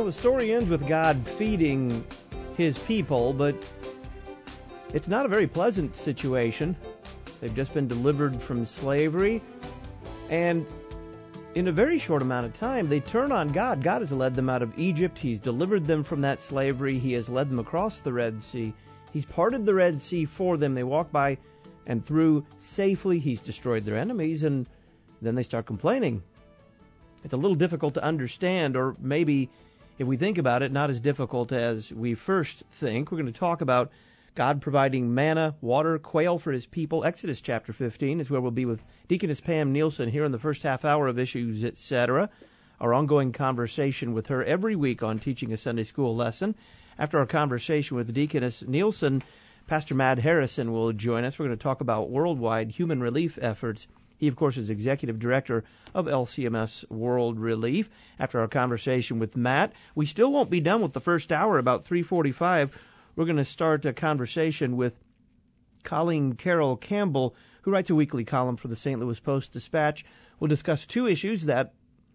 the story ends with God feeding his people, but it's not a very pleasant situation. They've just been delivered from slavery, and in a very short amount of time, they turn on God. God has led them out of Egypt. He's delivered them from that slavery. He has led them across the Red Sea. He's parted the Red Sea for them. They walk by and through safely. He's destroyed their enemies, and then they start complaining. It's a little difficult to understand, or maybe, if we think about it, not as difficult as we first think. We're going to talk about God providing manna, water, quail for his people. Exodus chapter 15 is where we'll be with Deaconess Pam Nielsen here in the first half hour of Issues, Etc., our ongoing conversation with her every week on teaching a Sunday school lesson. After our conversation with Deaconess Nielsen, Pastor Matt Harrison will join us. We're going to talk about worldwide human relief efforts. He, of course, is Executive Director of LCMS World Relief. After our conversation with Matt, we still won't be done with the first hour. About 3:45, we're going to start a conversation with Colleen Carroll Campbell, who writes a weekly column for the St. Louis Post-Dispatch. We'll discuss two issues: that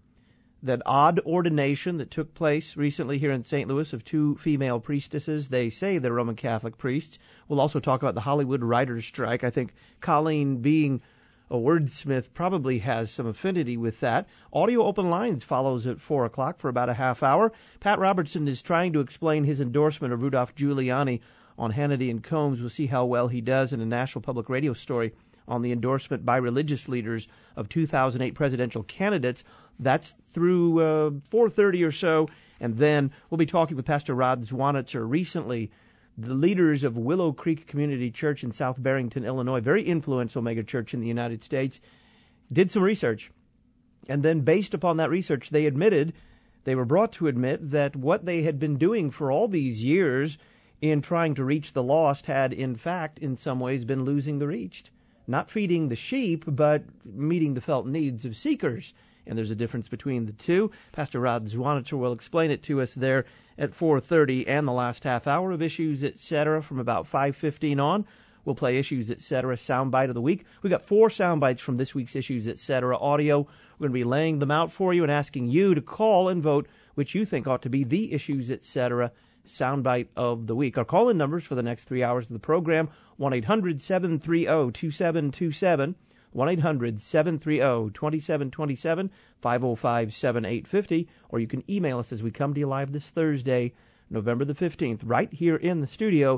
odd ordination that took place recently here in St. Louis of two female priestesses. They say they're Roman Catholic priests. We'll also talk about the Hollywood writers' strike. I think Colleen, being a wordsmith, probably has some affinity with that. Audio Open Lines follows at 4 o'clock for about a half hour. Pat Robertson is trying to explain his endorsement of Rudolph Giuliani on Hannity and Combs. We'll see how well he does in a National Public Radio story on the endorsement by religious leaders of 2008 presidential candidates. That's through 4:30 or so. And then we'll be talking with Pastor Rod Zwanitzer. Recently, the leaders of Willow Creek Community Church in South Barrington, Illinois, very influential megachurch in the United States, did some research. And then based upon that research, they were brought to admit that what they had been doing for all these years in trying to reach the lost had, in fact, in some ways been losing the reached. Not feeding the sheep, but meeting the felt needs of seekers. And there's a difference between the two. Pastor Rod Zwanitzer will explain it to us there at 4:30, and the last half hour of Issues, Etc. from about 5:15 on. We'll play Issues, Etc. soundbite of the week. We got 4 soundbites from this week's Issues, Etc. audio. We're going to be laying them out for you and asking you to call and vote which you think ought to be the Issues, Etc. soundbite of the week. Our call-in numbers for the next 3 hours of the program: 1-800-730-2727, 1-800-730-2727, 505-7850, or you can email us as we come to you live this Thursday, November the 15th, right here in the studio,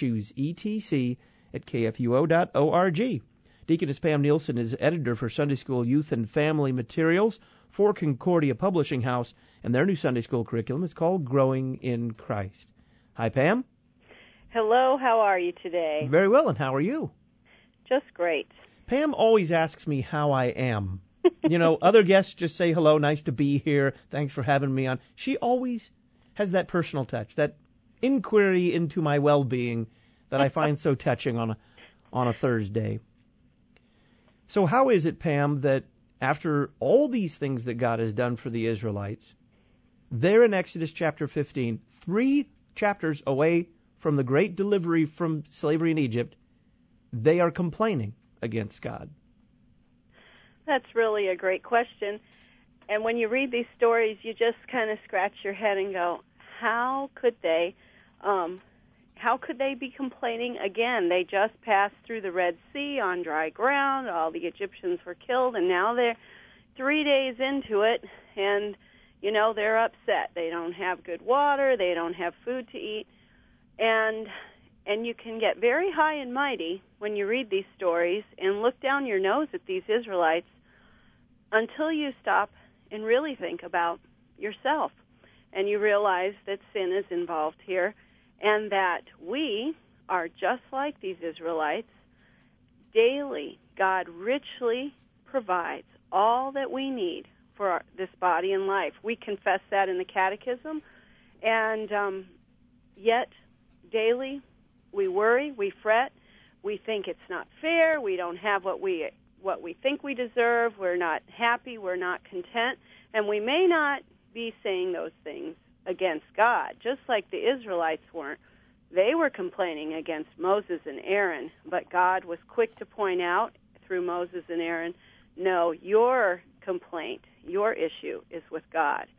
issuesetc@kfuo.org. Deaconess Pam Nielsen is editor for Sunday School Youth and Family Materials for Concordia Publishing House, and their new Sunday School curriculum is called Growing in Christ. Hi, Pam. Hello, how are you today? Very well, and how are you? Just great. Pam always asks me how I am. You know, other guests just say, hello, nice to be here, thanks for having me on. She always has that personal touch, that inquiry into my well-being that I find so touching on a Thursday. So how is it, Pam, that after all these things that God has done for the Israelites, there in Exodus chapter 15, 3 chapters away from the great delivery from slavery in Egypt, they are complaining against God? That's really a great question. And when you read these stories, you just kind of scratch your head and go, how could they be complaining again? They just passed through the Red Sea on dry ground. All the Egyptians were killed, and now they're 3 days into it, and, you know, they're upset. They don't have good water. They don't have food to eat. And you can get very high and mighty when you read these stories and look down your nose at these Israelites until you stop and really think about yourself. And you realize that sin is involved here and that we are just like these Israelites. Daily, God richly provides all that we need for this body and life. We confess that in the Catechism, and yet daily we worry, we fret, we think it's not fair, we don't have what we think we deserve, we're not happy, we're not content, and we may not be saying those things against God, just like the Israelites weren't. They were complaining against Moses and Aaron, but God was quick to point out through Moses and Aaron, no, your complaint, your issue is with God.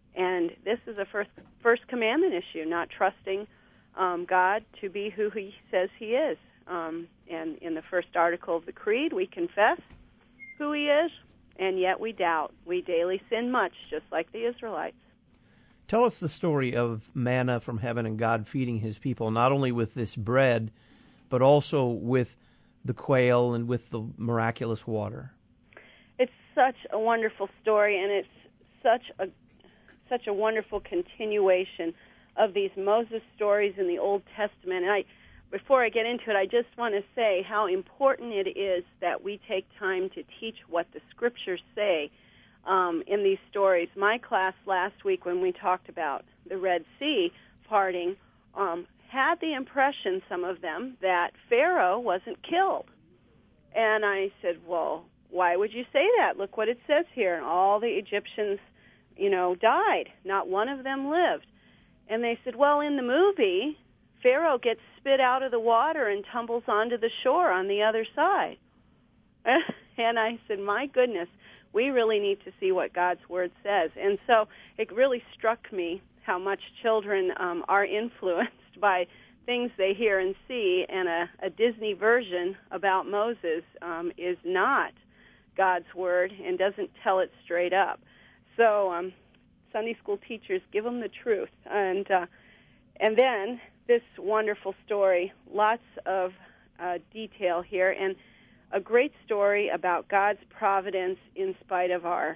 And this is a first commandment issue, not trusting God to be who he says he is. And in the first article of the Creed, we confess who he is, and yet we doubt. We daily sin much, just like the Israelites. Tell us the story of manna from heaven and God feeding his people, not only with this bread, but also with the quail and with the miraculous water. It's such a wonderful story, and it's such a wonderful continuation of these Moses stories in the Old Testament. And before I get into it, I just want to say how important it is that we take time to teach what the Scriptures say in these stories. My class last week, when we talked about the Red Sea parting, had the impression, some of them, that Pharaoh wasn't killed. And I said, well, why would you say that? Look what it says here. And all the Egyptians, died. Not one of them lived. And they said, well, in the movie, Pharaoh gets spit out of the water and tumbles onto the shore on the other side. And I said, my goodness, we really need to see what God's Word says. And so it really struck me how much children are influenced by things they hear and see, and a Disney version about Moses is not God's Word and doesn't tell it straight up. So Sunday school teachers, give them the truth. And then this wonderful story, lots of detail here, and a great story about God's providence in spite of our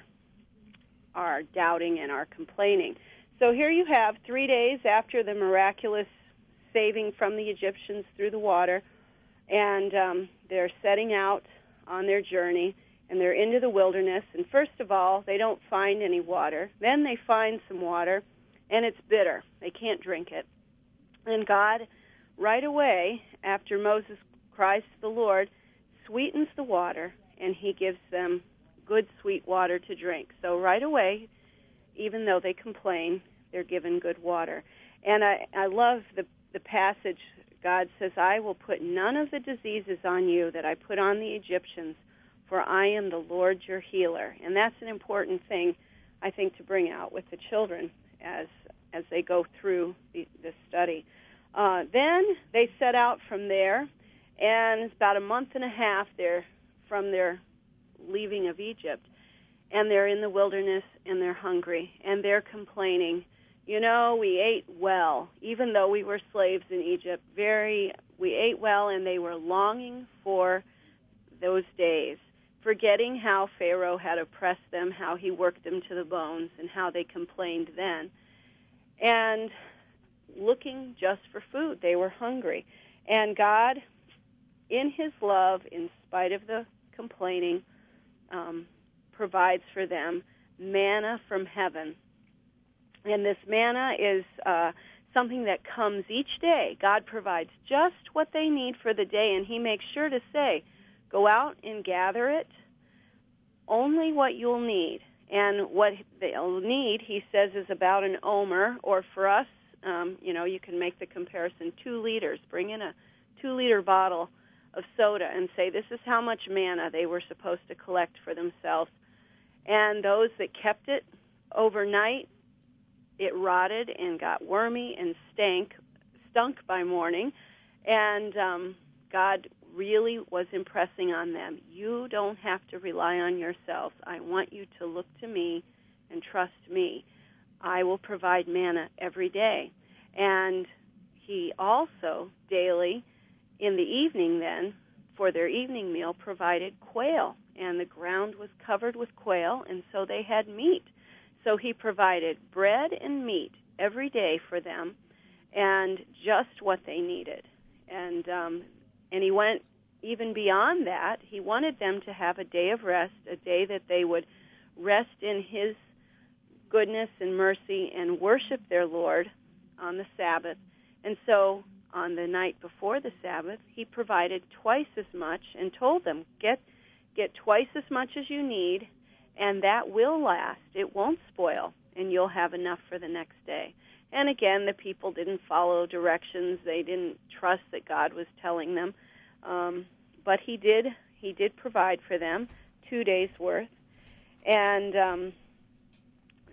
doubting and our complaining. So here you have 3 days after the miraculous saving from the Egyptians through the water, and they're setting out on their journey, and they're into the wilderness. And first of all, they don't find any water. Then they find some water, and it's bitter. They can't drink it. And God, right away, after Moses cries to the Lord, sweetens the water, and he gives them good, sweet water to drink. So right away, even though they complain, they're given good water. And I love the passage. God says, I will put none of the diseases on you that I put on the Egyptians, for I am the Lord your healer. And that's an important thing, I think, to bring out with the children as they go through this study. Then they set out from there, and it's about a month and a half from their leaving of Egypt, and they're in the wilderness, and they're hungry, and they're complaining. We ate well, even though we were slaves in Egypt. We ate well, and they were longing for those days, forgetting how Pharaoh had oppressed them, how he worked them to the bones, and how they complained then. And looking just for food. They were hungry. And God, in his love, in spite of the complaining, provides for them manna from heaven. And this manna is something that comes each day. God provides just what they need for the day, and he makes sure to say, go out and gather it, only what you'll need. And what they'll need, he says, is about an omer, or for us, you can make the comparison, 2 liters. Bring in a 2-liter bottle of soda and say, this is how much manna they were supposed to collect for themselves. And those that kept it overnight, it rotted and got wormy and stunk by morning. And God really was impressing on them, you don't have to rely on yourselves. I want you to look to me and trust me. I will provide manna every day. And he also daily, in the evening then, for their evening meal, provided quail. And the ground was covered with quail, and so they had meat. So he provided bread and meat every day for them, and just what they needed. And he went even beyond that. He wanted them to have a day of rest, a day that they would rest in his goodness and mercy and worship their Lord on the Sabbath. And so on the night before the Sabbath, he provided twice as much and told them, get twice as much as you need, and that will last. It won't spoil, and you'll have enough for the next day. And again, the people didn't follow directions. They didn't trust that God was telling them. But he did provide for them 2 days' worth. And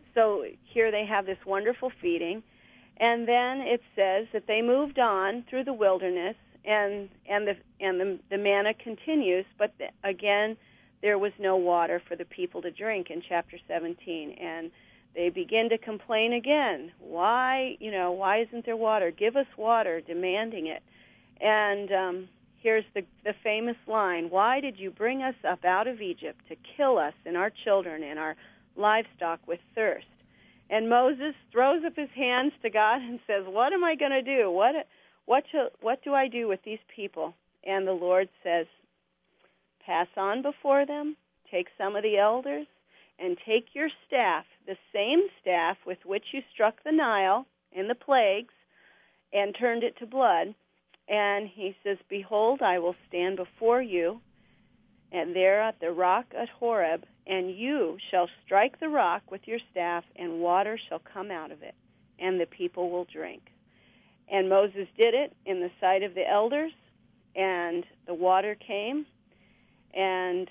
So here they have this wonderful feeding, and then it says that they moved on through the wilderness, and the manna continues, but again, there was no water for the people to drink in chapter 17, and they begin to complain again. Why isn't there water? Give us water, demanding it. And here's the famous line, why did you bring us up out of Egypt to kill us and our children and our livestock with thirst? And Moses throws up his hands to God and says, what am I going to do? What do I do with these people? And the Lord says, pass on before them, take some of the elders, and take your staff, the same staff with which you struck the Nile in the plagues and turned it to blood. And he says, behold, I will stand before you, and there at the rock at Horeb, and you shall strike the rock with your staff, and water shall come out of it, and the people will drink. And Moses did it in the sight of the elders, and the water came, and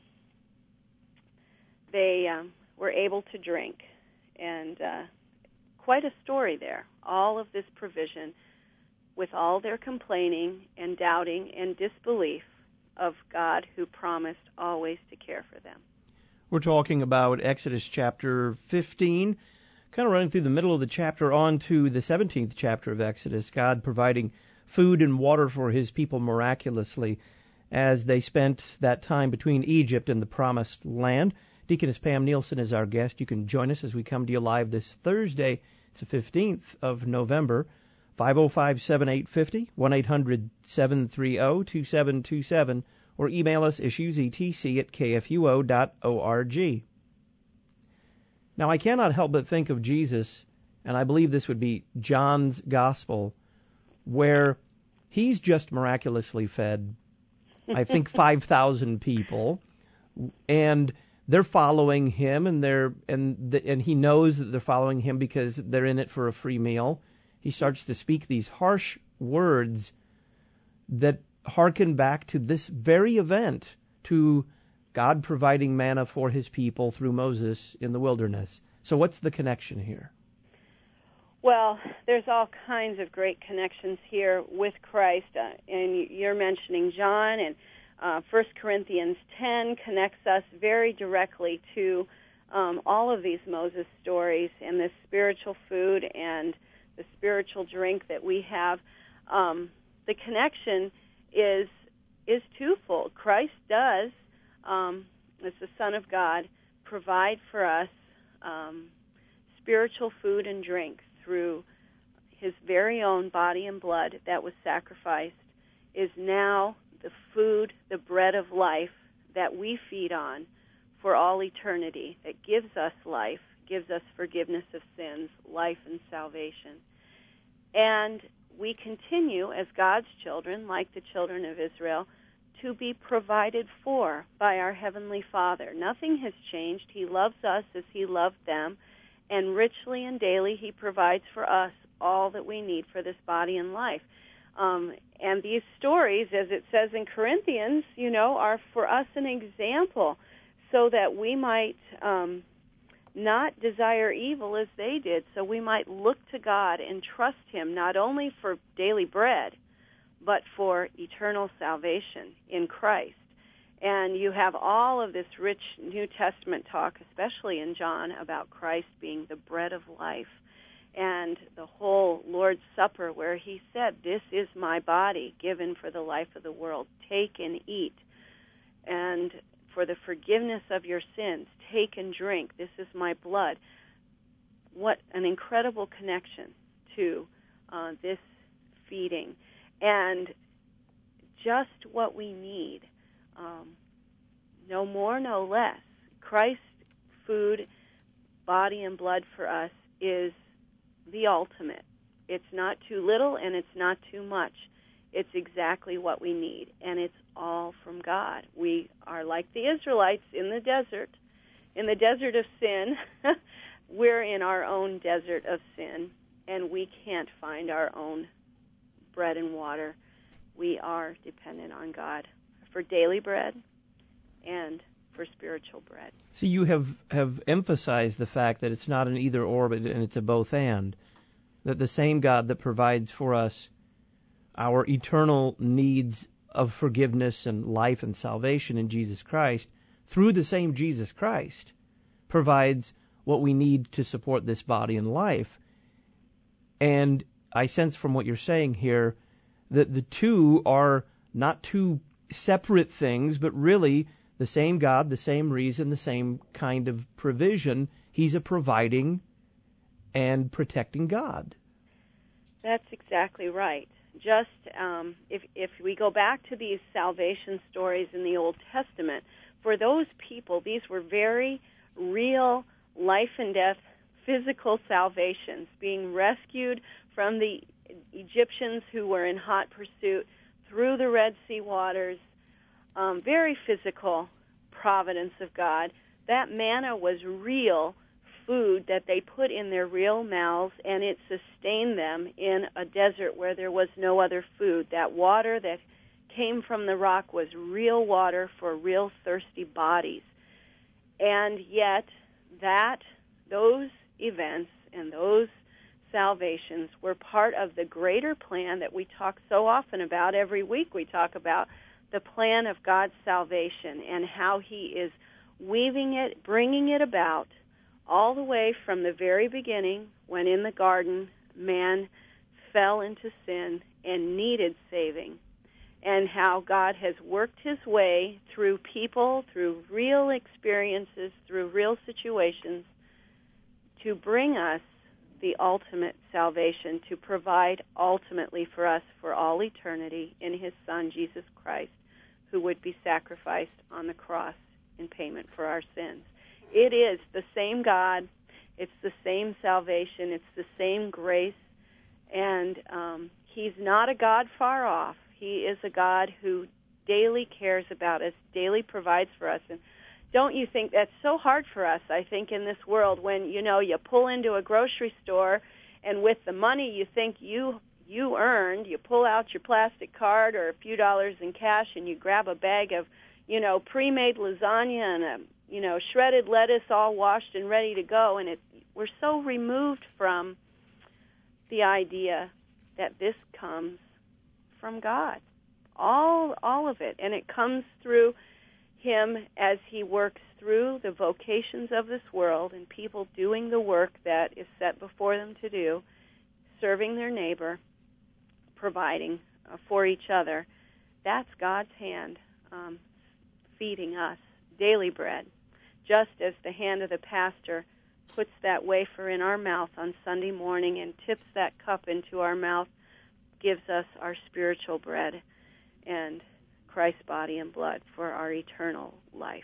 they were able to drink. And quite a story there, all of this provision, with all their complaining and doubting and disbelief of God who promised always to care for them. We're talking about Exodus chapter 15, kind of running through the middle of the chapter on to the 17th chapter of Exodus, God providing food and water for his people miraculously as they spent that time between Egypt and the Promised Land. Deaconess Pam Nielsen is our guest. You can join us as we come to you live this Thursday. It's the 15th of November. 505-7850, 1-800-730-2727, or email us issuesetc@kfuo.org. Now, I cannot help but think of Jesus, and I believe this would be John's Gospel, where he's just miraculously fed, I think, 5,000 people, and they're following him, and he knows that they're following him because they're in it for a free meal. He starts to speak these harsh words that hearken back to this very event, to God providing manna for his people through Moses in the wilderness. So what's the connection here? Well, there's all kinds of great connections here with Christ, and you're mentioning John, and 1 Corinthians 10 connects us very directly to all of these Moses stories and this spiritual food and the spiritual drink that we have. The connection is twofold. Christ does, as the Son of God, provide for us spiritual food and drink through his very own body and blood that was sacrificed, is now the food, the bread of life that we feed on for all eternity, that gives us life, gives us forgiveness of sins, life and salvation. And we continue as God's children, like the children of Israel, to be provided for by our Heavenly Father. Nothing has changed. He loves us as he loved them, and richly and daily he provides for us all that we need for this body and life. And these stories, as it says in Corinthians, are for us an example so that we might not desire evil as they did, so we might look to God and trust him not only for daily bread, but for eternal salvation in Christ. And you have all of this rich New Testament talk, especially in John, about Christ being the bread of life, and the whole Lord's Supper where he said, this is my body given for the life of the world. Take and eat. And for the forgiveness of your sins, take and drink. This is my blood. What an incredible connection to this feeding. And just what we need. No more, no less. Christ's food, body and blood for us is the ultimate. It's not too little and it's not too much. It's exactly what we need, and it's all from God. We are like the Israelites in the desert of sin. We're in our own desert of sin, and we can't find our own bread and water. We are dependent on God for daily bread and for spiritual bread. So you have emphasized the fact that it's not an either or, but and it's a both and. That the same God that provides for us our eternal needs of forgiveness and life and salvation in Jesus Christ, through the same Jesus Christ, provides what we need to support this body and life. And I sense from what you're saying here that the two are not two separate things, but really the same God, the same reason, the same kind of provision. He's a providing and protecting God. That's exactly right. Just if we go back to these salvation stories in the Old Testament, for those people, these were very real life and death physical salvations, being rescued from the Egyptians who were in hot pursuit through the Red Sea waters, very physical providence of God. That manna was real food that they put in their real mouths, and it sustained them in a desert where there was no other food. That water that came from the rock was real water for real thirsty bodies. And yet those events and those salvations were part of the greater plan that we talk so often about. Every week we talk about the plan of God's salvation and how He is weaving it, bringing it about all the way from the very beginning when in the garden man fell into sin and needed saving, and how God has worked His way through people, through real experiences, through real situations to bring us the ultimate salvation, to provide ultimately for us for all eternity in His Son, Jesus Christ, who would be sacrificed on the cross in payment for our sins. It is the same God. It's the same salvation. It's the same grace. And He's not a God far off. He is a God who daily cares about us, daily provides for us. And don't you think that's so hard for us, I think, in this world when, you pull into a grocery store and with the money you think you earned, you pull out your plastic card or a few dollars in cash and you grab a bag of, pre-made lasagna and a, shredded lettuce all washed and ready to go. And we're so removed from the idea that this comes from God, all of it. And it comes through Him as He works through the vocations of this world and people doing the work that is set before them to do, serving their neighbor, providing for each other. That's God's hand feeding us daily bread, just as the hand of the pastor puts that wafer in our mouth on Sunday morning and tips that cup into our mouth, gives us our spiritual bread and Christ's body and blood for our eternal life.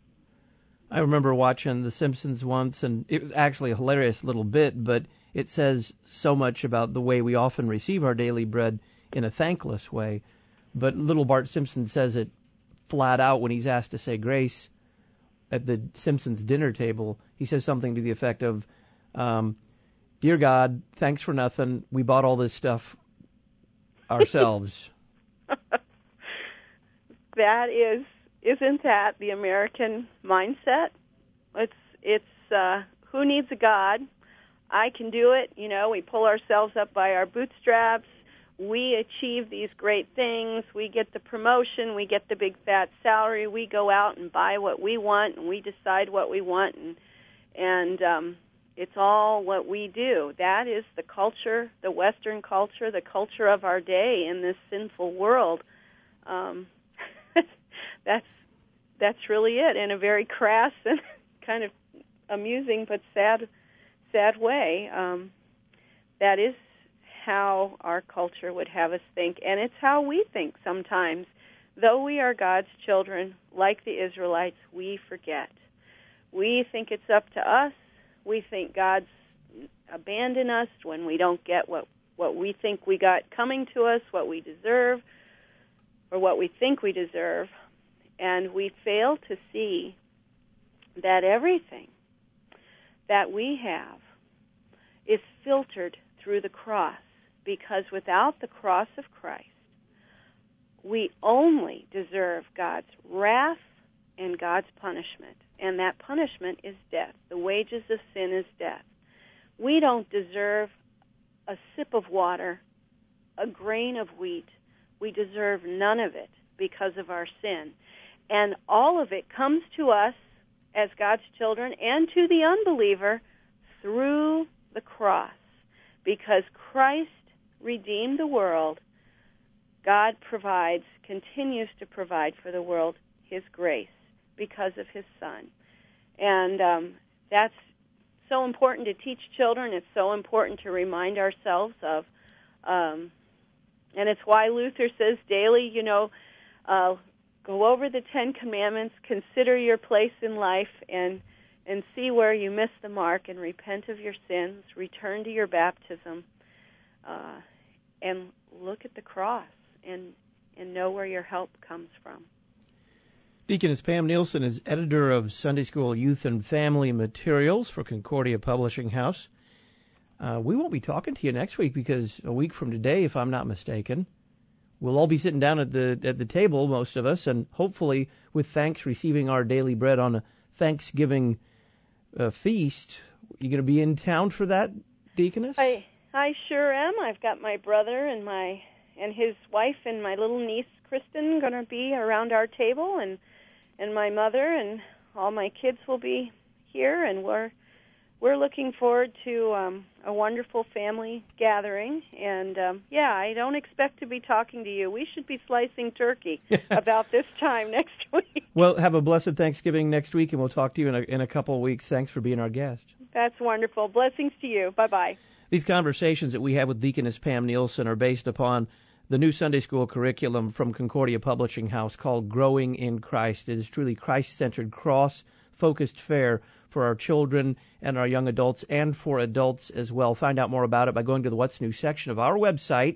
I remember watching The Simpsons once, and it was actually a hilarious little bit, but it says so much about the way we often receive our daily bread in a thankless way. But little Bart Simpson says it flat out when he's asked to say grace at the Simpsons dinner table. He says something to the effect of, "Dear God, thanks for nothing. We bought all this stuff ourselves." Isn't that the American mindset? It's who needs a God? I can do it. We pull ourselves up by our bootstraps. We achieve these great things. We get the promotion. We get the big fat salary. We go out and buy what we want, and we decide what we want, and it's all what we do. That is the culture, the Western culture, the culture of our day in this sinful world. That's really it, in a very crass and kind of amusing but sad way. That is how our culture would have us think, and it's how we think sometimes. Though we are God's children, like the Israelites, we forget. We think it's up to us. We think God's abandoned us when we don't get what we think we got coming to us, what we deserve, or what we think we deserve. And we fail to see that everything that we have is filtered through the cross, because without the cross of Christ, we only deserve God's wrath and God's punishment. And that punishment is death. The wages of sin is death. We don't deserve a sip of water, a grain of wheat. We deserve none of it because of our sin. And all of it comes to us as God's children and to the unbeliever through the cross. Because Christ redeemed the world, God continues to provide for the world His grace because of His Son. And that's so important to teach children. It's so important to remind ourselves of. And it's why Luther says daily, go over the 10 Commandments, consider your place in life, and see where you missed the mark, and repent of your sins, return to your baptism, and look at the cross and know where your help comes from. Deaconess Pam Nielsen is editor of Sunday School Youth and Family Materials for Concordia Publishing House. We won't be talking to you next week because a week from today, if I'm not mistaken, we'll all be sitting down at the table, most of us, and hopefully with thanks receiving our daily bread on a Thanksgiving feast. You going to be in town for that, Deaconess? I sure am. I've got my brother and his wife and my little niece Kristen going to be around our table, and my mother and all my kids will be here, and we're looking forward to a wonderful family gathering. And I don't expect to be talking to you. We should be slicing turkey about this time next week. Well, have a blessed Thanksgiving next week, and we'll talk to you in a couple of weeks. Thanks for being our guest. That's wonderful. Blessings to you. Bye-bye. These conversations that we have with Deaconess Pam Nielsen are based upon the new Sunday school curriculum from Concordia Publishing House called Growing in Christ. It is truly Christ-centered, cross-focused fare for our children and our young adults, and for adults as well. Find out more about it by going to the What's New section of our website,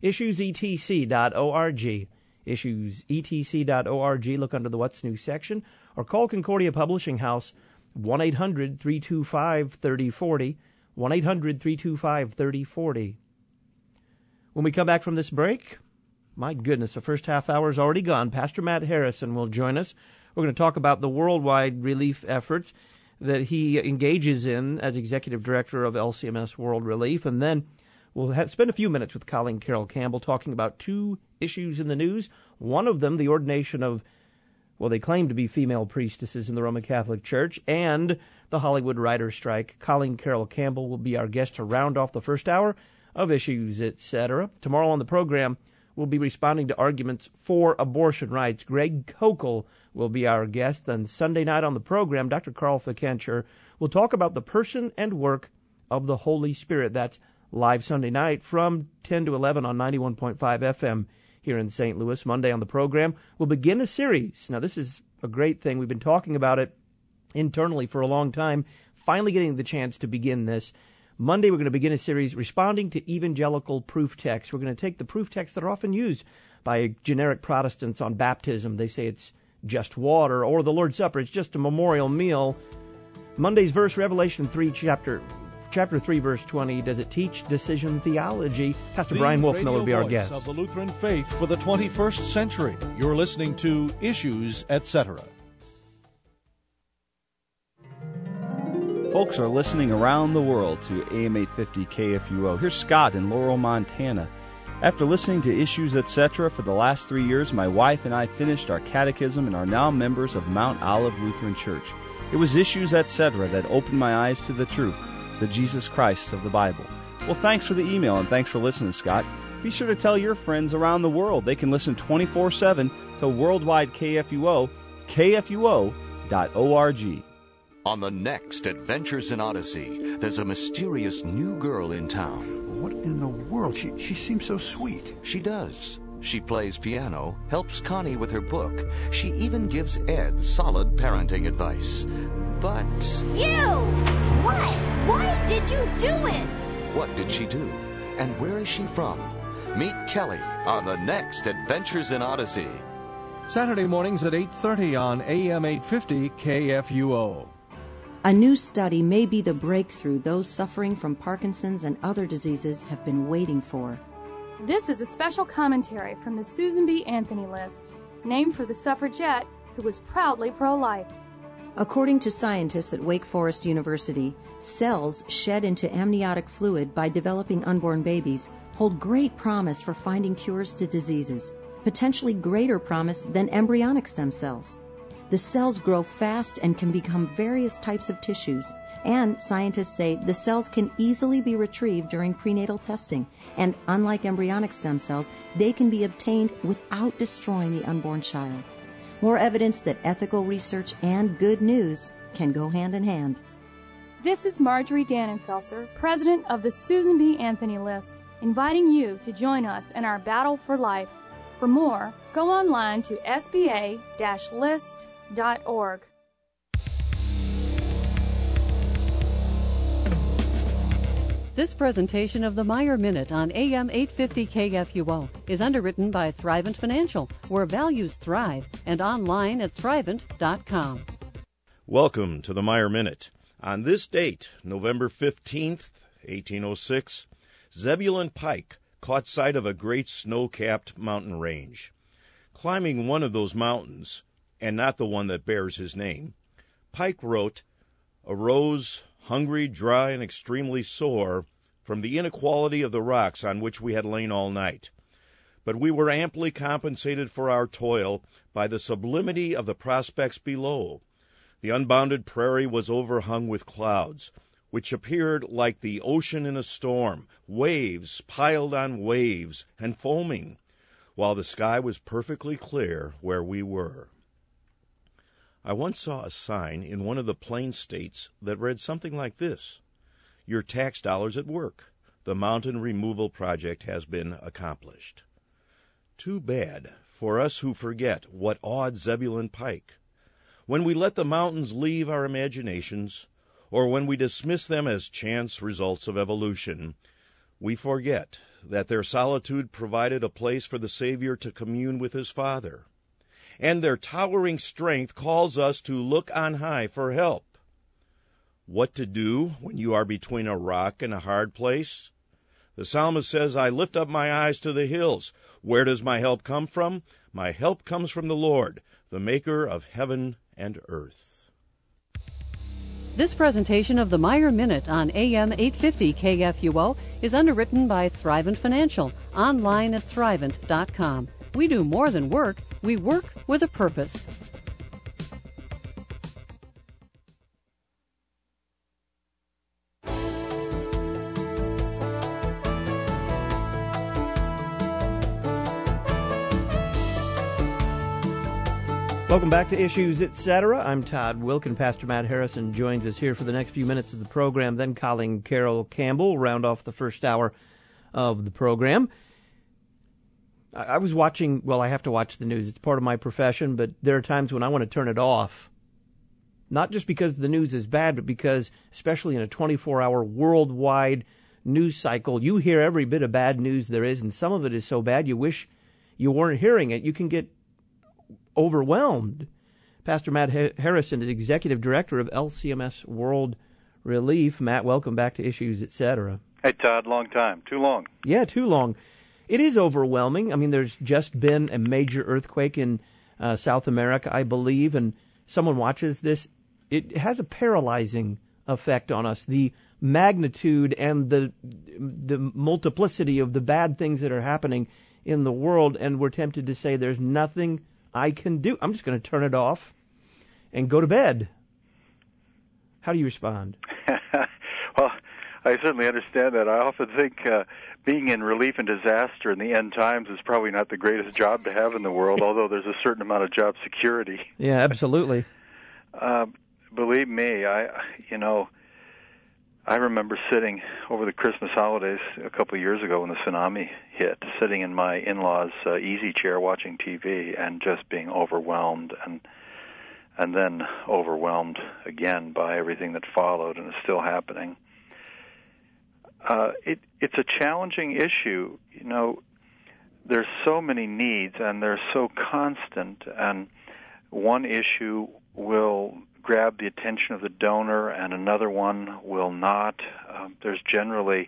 issuesetc.org. Issuesetc.org. Look under the What's New section, or call Concordia Publishing House, 1-800-325-3040, 1-800-325-3040. When we come back from this break, my goodness, the first half hour is already gone. Pastor Matt Harrison will join us. We're going to talk about the worldwide relief efforts that he engages in as executive director of LCMS World Relief. And then we'll spend a few minutes with Colleen Carroll Campbell talking about two issues in the news. One of them, the ordination of, well, they claim to be female priestesses in the Roman Catholic Church, and the Hollywood writer's strike. Colleen Carroll Campbell will be our guest to round off the first hour of Issues, etc. Tomorrow on the program, we'll be responding to arguments for abortion rights. Greg Kokel will be our guest. Then Sunday night on the program, Dr. Carl Fikencher will talk about the person and work of the Holy Spirit. That's live Sunday night from 10 to 11 on 91.5 FM here in St. Louis. Monday on the program, we'll begin a series. Now, this is a great thing. We've been talking about it internally for a long time, finally getting the chance to begin this. Monday, we're going to begin a series responding to evangelical proof texts. We're going to take the proof texts that are often used by generic Protestants on baptism. They say it's just water, or the Lord's Supper, it's just a memorial meal. Monday's verse, Revelation 3, chapter 3, verse 20. Does it teach decision theology? Pastor Brian Wolfmiller will be our guest. Of the Lutheran faith for the 21st century. You're listening to Issues, etc. Folks are listening around the world to AM 850 KFUO. Here's Scott in Laurel, Montana. After listening to Issues, etc. for the last 3 years, my wife and I finished our catechism and are now members of Mount Olive Lutheran Church. It was Issues, etc. that opened my eyes to the truth, the Jesus Christ of the Bible. Well, thanks for the email and thanks for listening, Scott. Be sure to tell your friends around the world they can listen 24/7 to Worldwide KFUO, kfuo.org. On the next Adventures in Odyssey, there's a mysterious new girl in town. What in the world? She seems so sweet. She does. She plays piano, helps Connie with her book. She even gives Ed solid parenting advice. But... You! What? Why did you do it? What did she do? And where is she from? Meet Kelly on the next Adventures in Odyssey. Saturday mornings at 8:30 on AM 850 KFUO. A new study may be the breakthrough those suffering from Parkinson's and other diseases have been waiting for. This is a special commentary from the Susan B. Anthony list, named for the suffragette who was proudly pro-life. According to scientists at Wake Forest University, cells shed into amniotic fluid by developing unborn babies hold great promise for finding cures to diseases, potentially greater promise than embryonic stem cells. The cells grow fast and can become various types of tissues, and scientists say the cells can easily be retrieved during prenatal testing, and unlike embryonic stem cells, they can be obtained without destroying the unborn child. More evidence that ethical research and good news can go hand in hand. This is Marjorie Dannenfelser, president of the Susan B. Anthony List, inviting you to join us in our battle for life. For more, go online to sba-list.org. This presentation of the Meyer Minute on AM 850 KFUO is underwritten by Thrivent Financial, where values thrive, and online at Thrivent.com. Welcome to the Meyer Minute. On this date, November 15th, 1806, Zebulon Pike caught sight of a great snow-capped mountain range. Climbing one of those mountains, and not the one that bears his name, Pike wrote, "Arose, hungry, dry, and extremely sore, from the inequality of the rocks on which we had lain all night. But we were amply compensated for our toil by the sublimity of the prospects below. The unbounded prairie was overhung with clouds, which appeared like the ocean in a storm, waves piled on waves and foaming, while the sky was perfectly clear where we were." I once saw a sign in one of the plain states that read something like this: "Your tax dollars at work. The mountain removal project has been accomplished." Too bad for us who forget what awed Zebulon Pike. When we let the mountains leave our imaginations, or when we dismiss them as chance results of evolution, we forget that their solitude provided a place for the Savior to commune with his Father. And their towering strength calls us to look on high for help. What to do when you are between a rock and a hard place? The psalmist says, "I lift up my eyes to the hills. Where does my help come from? My help comes from the Lord, the maker of heaven and earth." This presentation of the Meyer Minute on AM 850 KFUO is underwritten by Thrivent Financial, online at Thrivent.com. We do more than work. We work with a purpose. Welcome back to Issues, Etc. I'm Todd Wilkin. Pastor Matt Harrison joins us here for the next few minutes of the program. Then Colleen Carroll Campbell round off the first hour of the program. I was watching, well, I have to watch the news. It's part of my profession, but there are times when I want to turn it off. Not just because the news is bad, but because, especially in a 24-hour worldwide news cycle, you hear every bit of bad news there is, and some of it is so bad you wish you weren't hearing it. You can get overwhelmed. Pastor Matt Harrison is Executive Director of LCMS World Relief. Matt, welcome back to Issues, Etc. Hey, Todd, long time. Too long. Yeah, too long. It is overwhelming. I mean, there's just been a major earthquake in South America, I believe, and someone watches this. It has a paralyzing effect on us. The magnitude and the multiplicity of the bad things that are happening in the world, and we're tempted to say there's nothing I can do. I'm just going to turn it off and go to bed. How do you respond? Well, I certainly understand that. I often think being in relief and disaster in the end times is probably not the greatest job to have in the world, although there's a certain amount of job security. Yeah, absolutely. Believe me, I remember sitting over the Christmas holidays a couple of years ago when the tsunami hit, sitting in my in-laws' easy chair watching TV and just being overwhelmed and then overwhelmed again by everything that followed and is still happening. It's a challenging issue. You know, there's so many needs and they're so constant, and one issue will grab the attention of the donor and another one will not. There's generally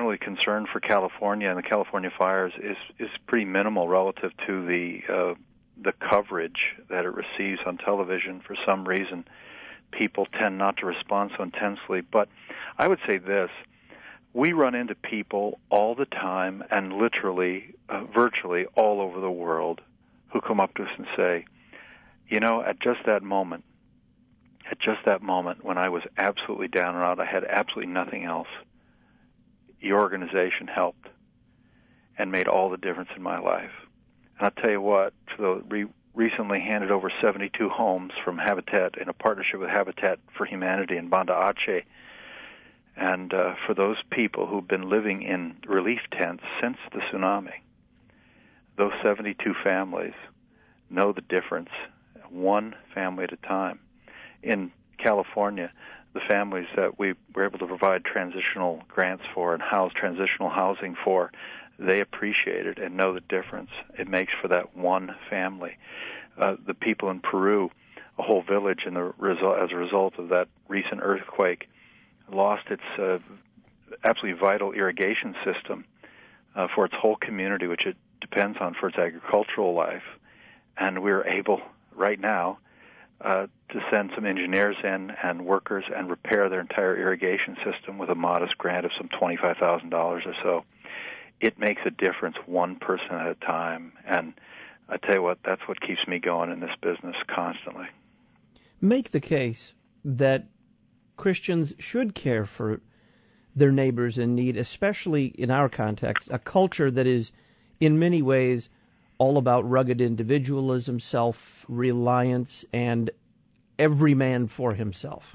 concern for California, and the California fires is pretty minimal relative to the coverage that it receives on television. For some reason, people tend not to respond so intensely. But I would say this. We run into people all the time and literally, virtually all over the world who come up to us and say, at just that moment when I was absolutely down and out, I had absolutely nothing else, your organization helped and made all the difference in my life. And I'll tell you what, we recently handed over 72 homes from Habitat in a partnership with Habitat for Humanity in Banda Aceh. And for those people who've been living in relief tents since the tsunami, those 72 families know the difference, one family at a time. In California, the families that we were able to provide transitional grants for and house transitional housing for, they appreciate it and know the difference it makes for that one family. The people in Peru, a whole village, as a result of that recent earthquake, lost its absolutely vital irrigation system for its whole community, which it depends on for its agricultural life. And we're able right now to send some engineers in and workers and repair their entire irrigation system with a modest grant of some $25,000 or so. It makes a difference one person at a time. And I tell you what, that's what keeps me going in this business constantly. Make the case that Christians should care for their neighbors in need, especially in our context, a culture that is in many ways all about rugged individualism, self-reliance, and every man for himself.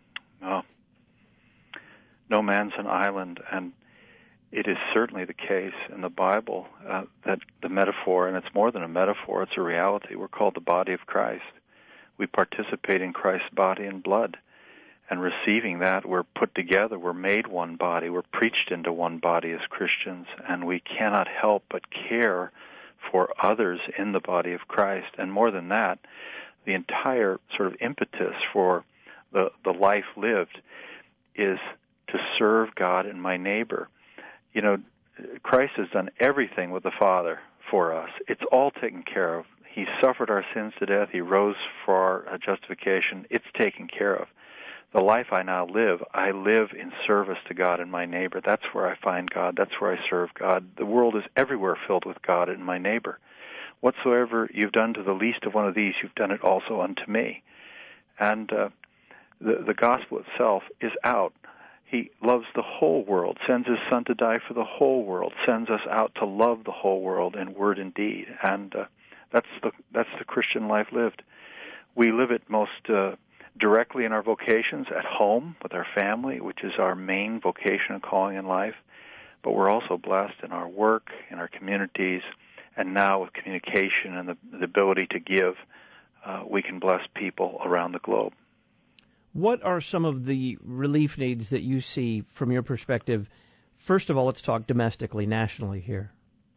No man's an island, and it is certainly the case in the Bible that the metaphor, and it's more than a metaphor, it's a reality. We're called the body of Christ. We participate in Christ's body and blood. And receiving that, we're put together, we're made one body, we're preached into one body as Christians, and we cannot help but care for others in the body of Christ. And more than that, the entire sort of impetus for the life lived is to serve God and my neighbor. Christ has done everything with the Father for us. It's all taken care of. He suffered our sins to death. He rose for our justification. It's taken care of. The life I now live, I live in service to God and my neighbor. That's where I find God. That's where I serve God. The world is everywhere filled with God and my neighbor. Whatsoever you've done to the least of one of these, you've done it also unto me. And the gospel itself is out. He loves the whole world, sends his Son to die for the whole world, sends us out to love the whole world in word and deed. And that's the Christian life lived. We live it most directly in our vocations, at home with our family, which is our main vocation and calling in life. But we're also blessed in our work, in our communities, and now with communication and the ability to give, we can bless people around the globe. What are some of the relief needs that you see from your perspective? First of all, let's talk domestically, nationally here.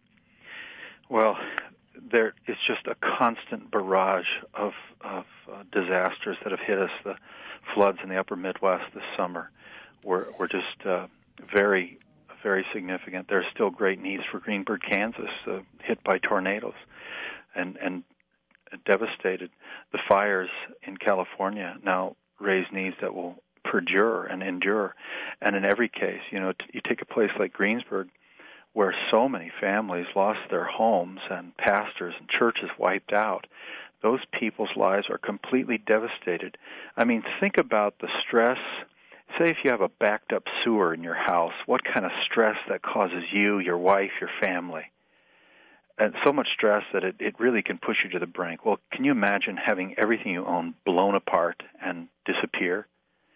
Well, there is just a constant barrage of disasters that have hit us. The floods in the upper Midwest this summer were just very, very significant. There are still great needs for Greenberg, Kansas, hit by tornadoes and devastated. The fires in California now raise needs that will perdure and endure. And in every case, you take a place like Greensburg, where so many families lost their homes and pastors and churches wiped out. Those people's lives are completely devastated. I mean, think about the stress. Say if you have a backed up sewer in your house, what kind of stress that causes you, your wife, your family. And so much stress that it really can push you to the brink. Well, can you imagine having everything you own blown apart and disappear?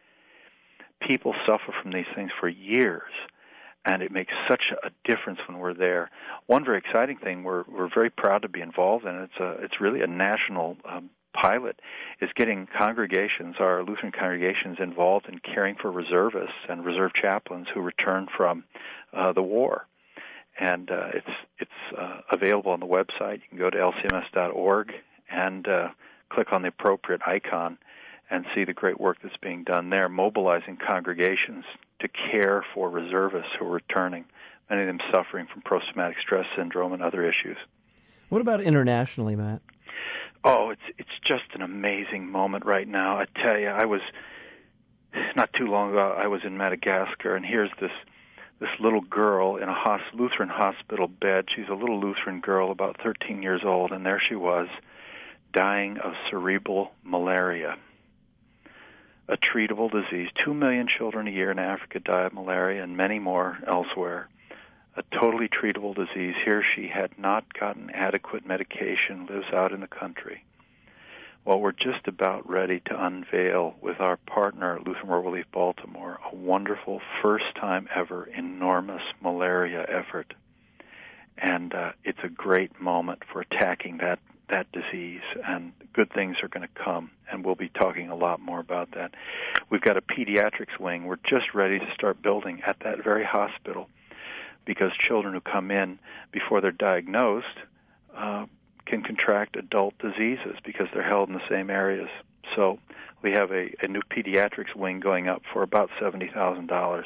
People suffer from these things for years, and it makes such a difference when we're there. One very exciting thing we're very proud to be involved in, it's really a national pilot, is getting congregations, our Lutheran congregations, involved in caring for reservists and reserve chaplains who return from the war. And it's available on the website. You can go to lcms.org and click on the appropriate icon and see the great work that's being done there, mobilizing congregations to care for reservists who are returning, many of them suffering from post-traumatic stress syndrome and other issues. What about internationally, Matt? Oh, it's just an amazing moment right now. I tell you, I was not too long ago. I was in Madagascar, and here's this little girl in a Lutheran hospital bed. She's a little Lutheran girl, about 13 years old, and there she was, dying of cerebral malaria, a treatable disease. 2 million children a year in Africa die of malaria, and many more elsewhere. A totally treatable disease. Here she had not gotten adequate medication, lives out in the country. Well, we're just about ready to unveil with our partner, Lutheran World Relief Baltimore, a wonderful, first-time ever, enormous malaria effort. And it's a great moment for attacking that disease, and good things are going to come, and we'll be talking a lot more about that. We've got a pediatrics wing we're just ready to start building at that very hospital, because children who come in before they're diagnosed can contract adult diseases because they're held in the same areas. So we have a new pediatrics wing going up for about $70,000.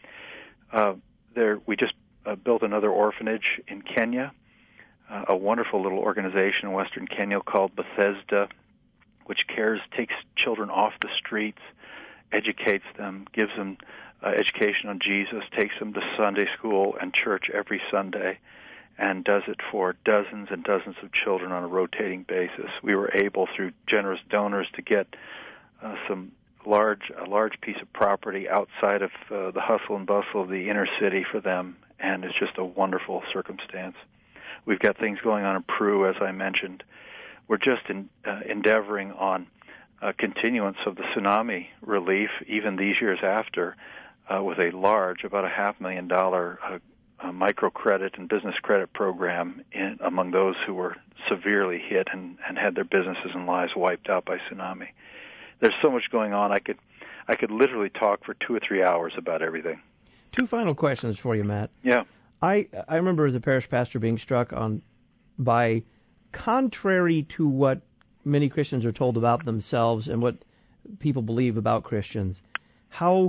We just built another orphanage in Kenya, a wonderful little organization in Western Kenya called Bethesda, which takes children off the streets, educates them, gives them education on Jesus, takes them to Sunday school and church every Sunday, and does it for dozens and dozens of children on a rotating basis. We were able, through generous donors, to get a large piece of property outside of the hustle and bustle of the inner city for them, and it's just a wonderful circumstance. We've got things going on in Peru, as I mentioned. We're just endeavoring on continuance of the tsunami relief, even these years after, with a large, about $500,000 microcredit and business credit program among those who were severely hit and had their businesses and lives wiped out by tsunami. There's so much going on. I could literally talk for 2 or 3 hours about everything. 2 final questions for you, Matt. Yeah. I remember as a parish pastor being struck by, contrary to what many Christians are told about themselves and what people believe about Christians, how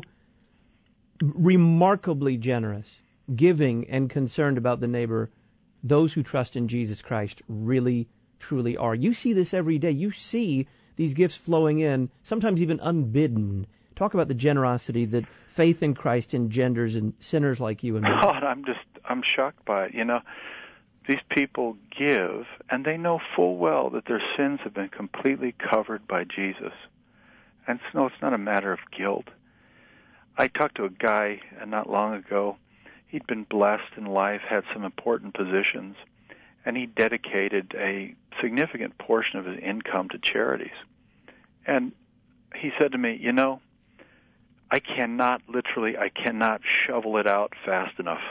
remarkably generous, giving, and concerned about the neighbor those who trust in Jesus Christ really, truly are. You see this every day. You see these gifts flowing in, sometimes even unbidden. Talk about the generosity that faith in Christ engenders in sinners like you and me. God, I'm shocked by it. You know, these people give, and they know full well that their sins have been completely covered by Jesus. And no, it's not a matter of guilt. I talked to a guy not long ago. He'd been blessed in life, had some important positions, and he dedicated a significant portion of his income to charities. And he said to me, you know, I cannot shovel it out fast enough.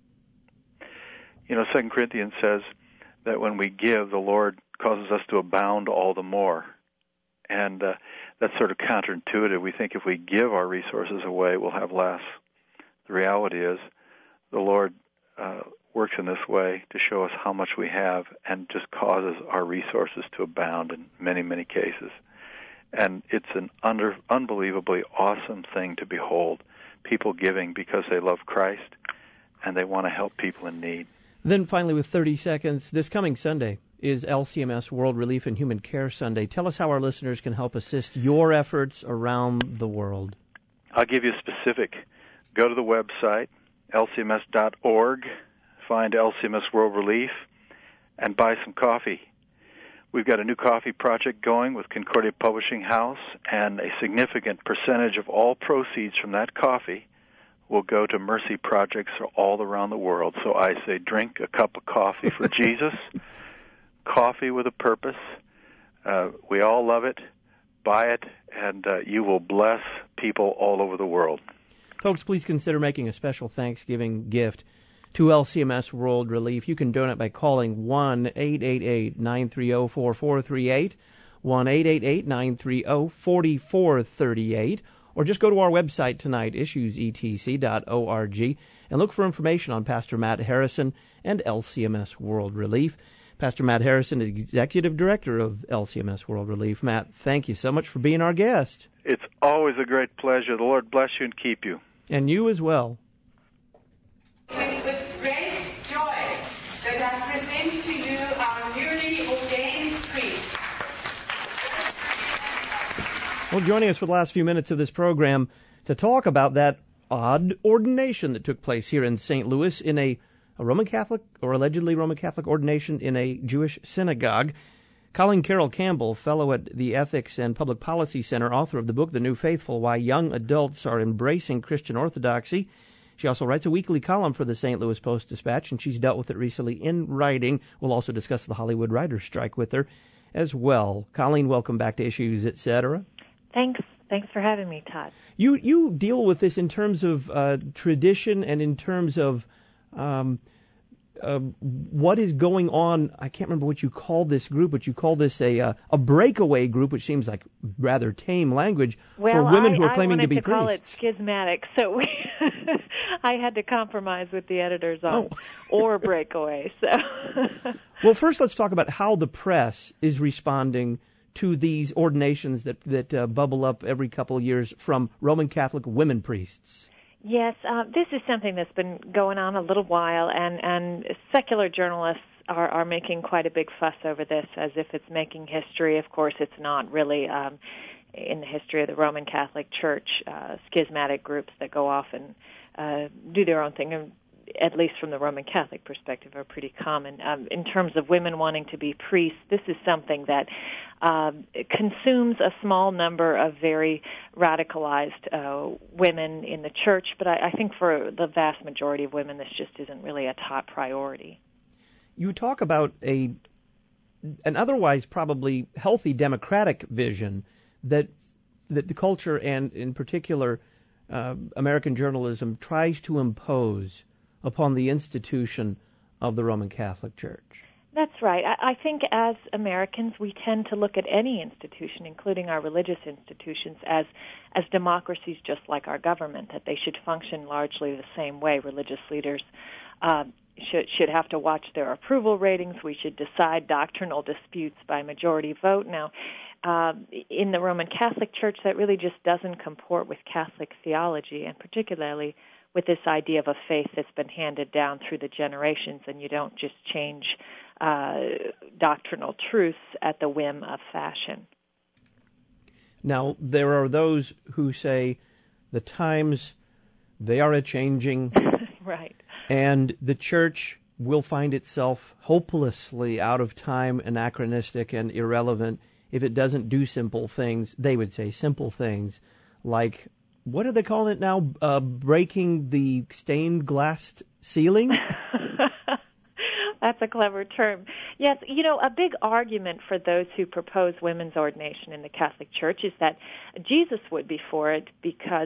You know, 2 Corinthians says that when we give, the Lord causes us to abound all the more. And that's sort of counterintuitive. We think if we give our resources away, we'll have less. The reality is the Lord works in this way to show us how much we have and just causes our resources to abound in many, many cases. And it's an unbelievably awesome thing to behold, people giving because they love Christ and they want to help people in need. Then finally, with 30 seconds, this coming Sunday is LCMS World Relief and Human Care Sunday. Tell us how our listeners can help assist your efforts around the world. I'll give you a specific. Go to the website, lcms.org, find LCMS World Relief, and buy some coffee. We've got a new coffee project going with Concordia Publishing House, and a significant percentage of all proceeds from that coffee will go to mercy projects all around the world. So I say drink a cup of coffee for Jesus, coffee with a purpose. We all love it. Buy it, and you will bless people all over the world. Folks, please consider making a special Thanksgiving gift to LCMS World Relief. You can donate by calling 1-888-930-4438, 1-888-930-4438, or just go to our website tonight, issuesetc.org, and look for information on Pastor Matt Harrison and LCMS World Relief. Pastor Matt Harrison is Executive Director of LCMS World Relief. Matt, thank you so much for being our guest. It's always a great pleasure. The Lord bless you and keep you. And you as well. It's with great joy that I present to you our newly ordained priest, Well, joining us for the last few minutes of this program to talk about that odd ordination that took place here in St. Louis in a Roman Catholic or allegedly Roman Catholic ordination in a Jewish synagogue. Colleen Carroll Campbell, fellow at the Ethics and Public Policy Center, author of the book The New Faithful, Why Young Adults Are Embracing Christian Orthodoxy. She also writes a weekly column for the St. Louis Post-Dispatch, and she's dealt with it recently in writing. We'll also discuss the Hollywood writers' strike with her as well. Colleen, welcome back to Issues, Etc. Thanks for having me, Todd. You deal with this in terms of tradition and in terms of what is going on. I can't remember what you call this group, but you call this a breakaway group, which seems like rather tame language for women who are claiming to be priests. I wanted to call it schismatic, so I had to compromise with the editors on or breakaway. So, well, first let's talk about how the press is responding to these ordinations that bubble up every couple of years from Roman Catholic women priests. Yes, this is something that's been going on a little while, and secular journalists are making quite a big fuss over this as if it's making history. Of course, it's not really in the history of the Roman Catholic Church. Schismatic groups that go off and do their own thing, and at least from the Roman Catholic perspective, are pretty common. In terms of women wanting to be priests, this is something that consumes a small number of very radicalized women in the church, but I think for the vast majority of women, this just isn't really a top priority. You talk about an otherwise probably healthy democratic vision that the culture, and in particular American journalism, tries to impose upon the institution of the Roman Catholic Church. That's right. I think as Americans, we tend to look at any institution, including our religious institutions, as democracies just like our government, that they should function largely the same way. Religious leaders should have to watch their approval ratings. We should decide doctrinal disputes by majority vote. Now, in the Roman Catholic Church, that really just doesn't comport with Catholic theology, and particularly with this idea of a faith that's been handed down through the generations, and you don't just change doctrinal truths at the whim of fashion. Now, there are those who say the times, they are a-changing. Right. And the church will find itself hopelessly out of time, anachronistic, and irrelevant if it doesn't do simple things. They would say simple things like, what are they calling it now? Breaking the stained glass ceiling? That's a clever term. Yes, a big argument for those who propose women's ordination in the Catholic Church is that Jesus would be for it, because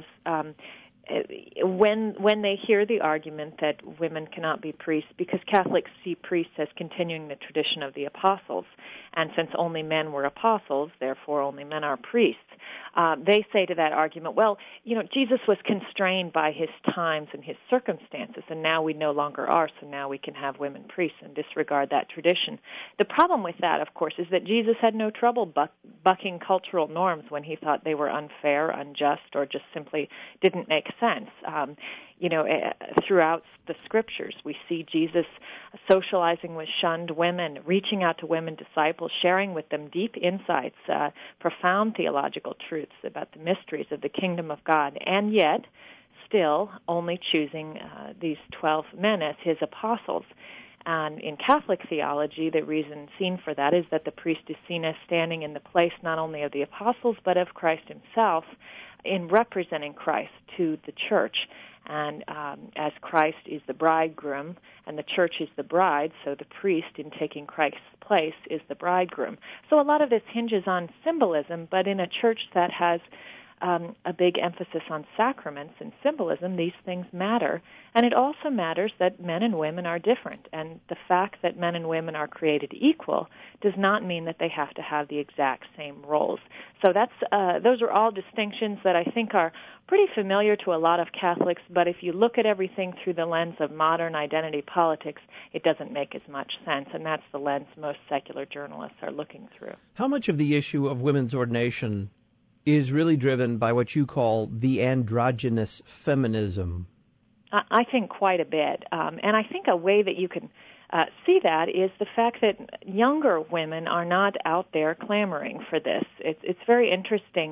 when they hear the argument that women cannot be priests, because Catholics see priests as continuing the tradition of the apostles, and since only men were apostles, therefore only men are priests, they say to that argument, well, Jesus was constrained by his times and his circumstances, and now we no longer are, so now we can have women priests and disregard that tradition. The problem with that, of course, is that Jesus had no trouble bucking cultural norms when he thought they were unfair, unjust, or just simply didn't make sense. Throughout the Scriptures, we see Jesus socializing with shunned women, reaching out to women disciples, sharing with them deep insights, profound theological truths about the mysteries of the kingdom of God, and yet still only choosing these 12 men as his apostles. And in Catholic theology, the reason seen for that is that the priest is seen as standing in the place not only of the apostles, but of Christ himself, in representing Christ to the church. And as Christ is the bridegroom and the church is the bride, so the priest, in taking Christ's place, is the bridegroom. So a lot of this hinges on symbolism, but in a church that has a big emphasis on sacraments and symbolism, these things matter. And it also matters that men and women are different. And the fact that men and women are created equal does not mean that they have to have the exact same roles. So those are all distinctions that I think are pretty familiar to a lot of Catholics, but if you look at everything through the lens of modern identity politics, it doesn't make as much sense, and that's the lens most secular journalists are looking through. How much of the issue of women's ordination is really driven by what you call the androgynous feminism? I think quite a bit. And I think a way that you can see that is the fact that younger women are not out there clamoring for this. It's very interesting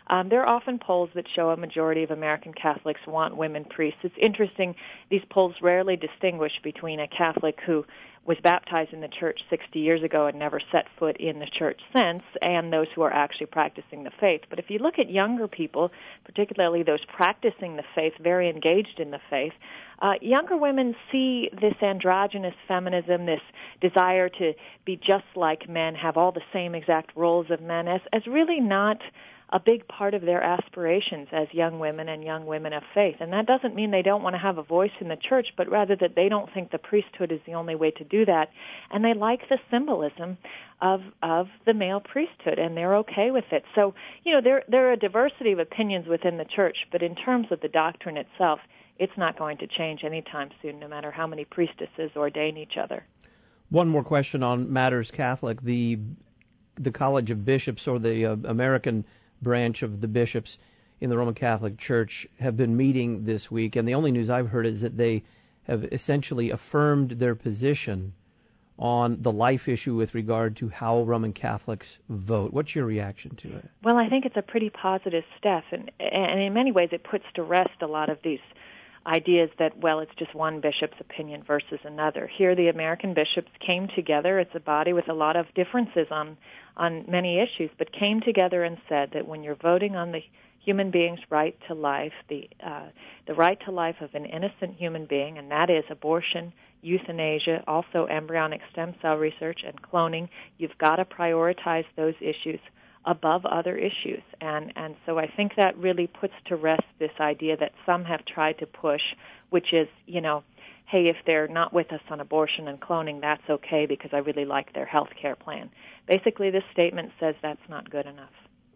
There are often polls that show a majority of American Catholics want women priests. It's interesting, these polls rarely distinguish between a Catholic who was baptized in the church 60 years ago and never set foot in the church since, and those who are actually practicing the faith. But if you look at younger people, particularly those practicing the faith, very engaged in the faith, younger women see this androgynous feminism, this desire to be just like men, have all the same exact roles of men, as really not a big part of their aspirations as young women and young women of faith. And that doesn't mean they don't want to have a voice in the church, but rather that they don't think the priesthood is the only way to do that. And they like the symbolism of the male priesthood, and they're okay with it. So, there are a diversity of opinions within the church, but in terms of the doctrine itself, it's not going to change anytime soon, no matter how many priestesses ordain each other. One more question on matters Catholic. The College of Bishops, or the American branch of the bishops in the Roman Catholic Church, have been meeting this week, and the only news I've heard is that they have essentially affirmed their position on the life issue with regard to how Roman Catholics vote. What's your reaction to it? Well, I think it's a pretty positive step, and in many ways it puts to rest a lot of these ideas that, well, it's just one bishop's opinion versus another. Here the American bishops came together. It's a body with a lot of differences on many issues, but came together and said that when you're voting on the human being's right to life, the right to life of an innocent human being, and that is abortion, euthanasia, also embryonic stem cell research and cloning, you've got to prioritize those issues above other issues. And so I think that really puts to rest this idea that some have tried to push, which is, hey, if they're not with us on abortion and cloning, that's okay because I really like their health care plan. Basically, this statement says that's not good enough.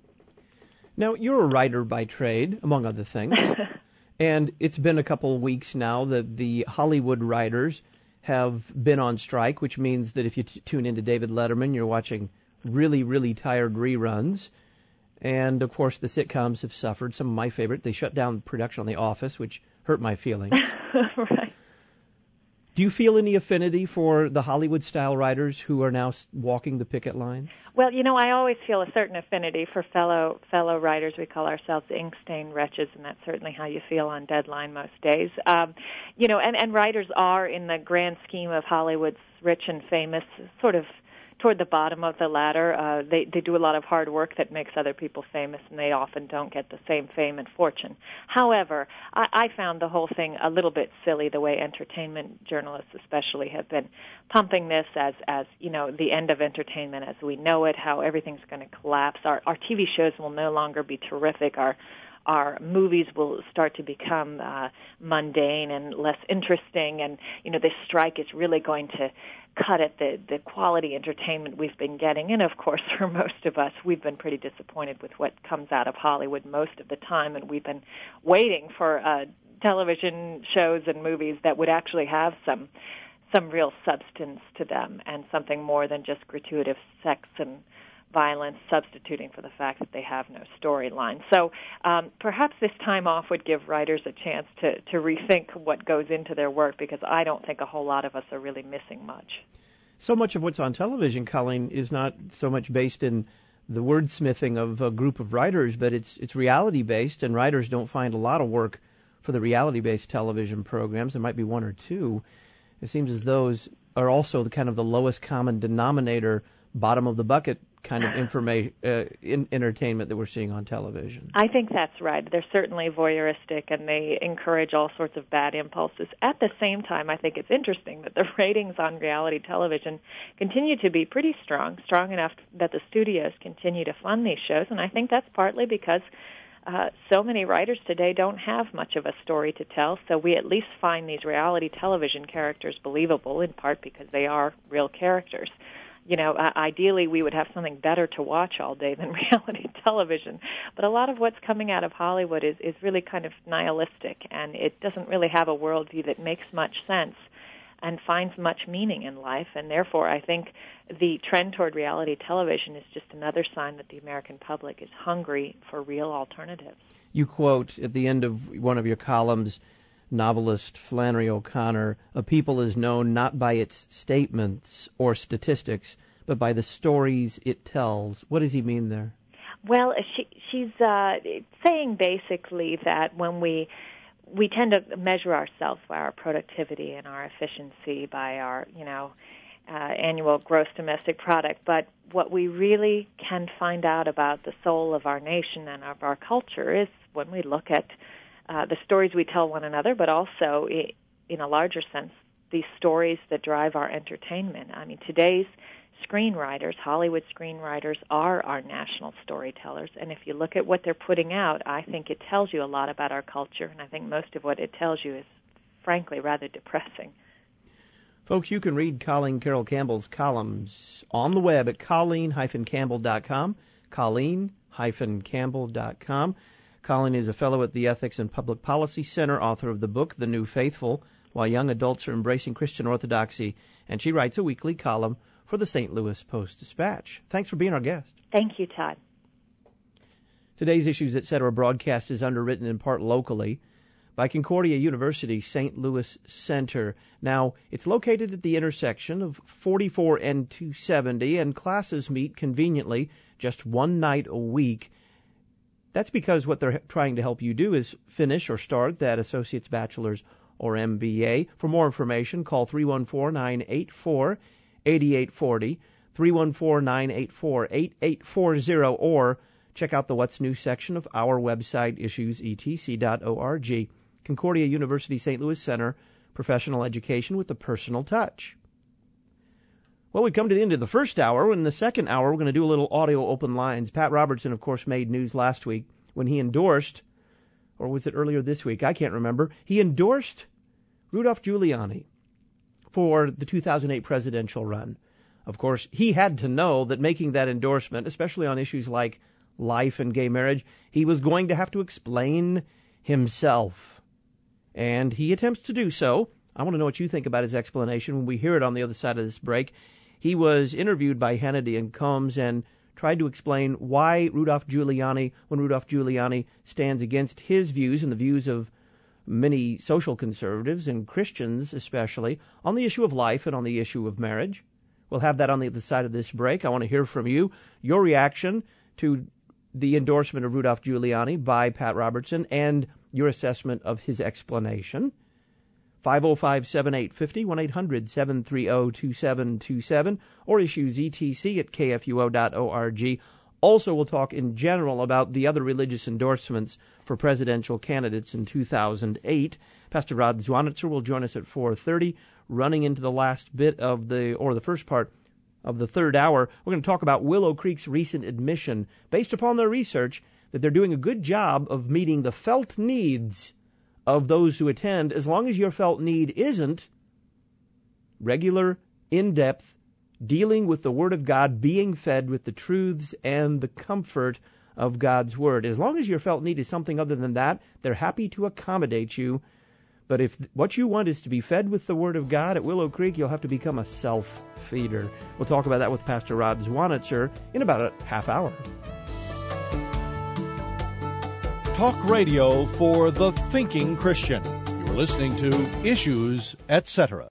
Now, you're a writer by trade, among other things, and it's been a couple of weeks now that the Hollywood writers have been on strike, which means that if you tune into David Letterman, you're watching really, really tired reruns. And, of course, the sitcoms have suffered. Some of my favorite, they shut down production on The Office, which hurt my feelings. Right. Do you feel any affinity for the Hollywood-style writers who are now walking the picket line? Well, I always feel a certain affinity for fellow writers. We call ourselves ink-stained wretches, and that's certainly how you feel on deadline most days. And writers are, in the grand scheme of Hollywood's rich and famous, sort of toward the bottom of the ladder. They do a lot of hard work that makes other people famous, and they often don't get the same fame and fortune. However, I found the whole thing a little bit silly, the way entertainment journalists especially have been pumping this as the end of entertainment as we know it, how everything's going to collapse. Our TV shows will no longer be terrific. Our movies will start to become mundane and less interesting, and this strike is really going to cut at the quality entertainment we've been getting. And of course, for most of us, we've been pretty disappointed with what comes out of Hollywood most of the time, and we've been waiting for television shows and movies that would actually have some real substance to them and something more than just gratuitous sex and violence substituting for the fact that they have no storyline. So perhaps this time off would give writers a chance to rethink what goes into their work, because I don't think a whole lot of us are really missing much. So much of what's on television, Colleen, is not so much based in the wordsmithing of a group of writers, but it's reality-based, and writers don't find a lot of work for the reality-based television programs. There might be one or two. It seems as those are also the lowest common denominator, bottom of the bucket kind of entertainment that we're seeing on television. I think that's right. They're certainly voyeuristic, and they encourage all sorts of bad impulses. At the same time, I think it's interesting that the ratings on reality television continue to be pretty strong enough that the studios continue to fund these shows, and I think that's partly because so many writers today don't have much of a story to tell, so we at least find these reality television characters believable, in part because they are real characters. Ideally we would have something better to watch all day than reality television. But a lot of what's coming out of Hollywood is really kind of nihilistic, and it doesn't really have a worldview that makes much sense and finds much meaning in life. And therefore, I think the trend toward reality television is just another sign that the American public is hungry for real alternatives. You quote at the end of one of your columns novelist Flannery O'Connor, "A people is known not by its statements or statistics, but by the stories it tells." What does he mean there? Well, she's saying basically that when we tend to measure ourselves by our productivity and our efficiency, by our, annual gross domestic product, but what we really can find out about the soul of our nation and of our culture is when we look at the stories we tell one another, but also, in a larger sense, the stories that drive our entertainment. I mean, today's screenwriters, Hollywood screenwriters, are our national storytellers, and if you look at what they're putting out, I think it tells you a lot about our culture, and I think most of what it tells you is, frankly, rather depressing. Folks, you can read Colleen Carroll Campbell's columns on the web at colleen-campbell.com, colleen-campbell.com. Colleen is a fellow at the Ethics and Public Policy Center, author of the book, The New Faithful, Why Young Adults Are Embracing Christian Orthodoxy, and she writes a weekly column for the St. Louis Post-Dispatch. Thanks for being our guest. Thank you, Todd. Today's Issues Etc. broadcast is underwritten in part locally by Concordia University St. Louis Center. Now, it's located at the intersection of 44 and 270, and classes meet conveniently just one night a week. That's because what they're trying to help you do is finish or start that associate's, bachelor's, or MBA. For more information, call 314-984-8840, 314-984-8840, or check out the What's New section of our website, issuesetc.org. Concordia University St. Louis Center, professional education with a personal touch. Well, we come to the end of the first hour. In the second hour, we're going to do a little audio open lines. Pat Robertson, of course, made news last week when he endorsed, or was it earlier this week? I can't remember. He endorsed Rudolph Giuliani for the 2008 presidential run. Of course, he had to know that making that endorsement, especially on issues like life and gay marriage, he was going to have to explain himself. And he attempts to do so. I want to know what you think about his explanation when we hear it on the other side of this break. He was interviewed by Hannity and Combs and tried to explain why when Rudolph Giuliani stands against his views and the views of many social conservatives and Christians especially on the issue of life and on the issue of marriage. We'll have that on the other side of this break. I want to hear from you, your reaction to the endorsement of Rudolph Giuliani by Pat Robertson and your assessment of his explanation. 505-7850, 1-800-730-2727, or issuesetc@kfuo.org. Also, we'll talk in general about the other religious endorsements for presidential candidates in 2008. Pastor Rod Zwanitzer will join us at 4:30, running into the last bit of the first part of the third hour. We're going to talk about Willow Creek's recent admission, based upon their research, that they're doing a good job of meeting the felt needs of those who attend, as long as your felt need isn't regular, in-depth, dealing with the Word of God, being fed with the truths and the comfort of God's Word. As long as your felt need is something other than that, they're happy to accommodate you. But if what you want is to be fed with the Word of God at Willow Creek, you'll have to become a self-feeder. We'll talk about that with Pastor Rod Zwanitzer in about a half hour. Talk radio for the thinking Christian. You're listening to Issues Etc.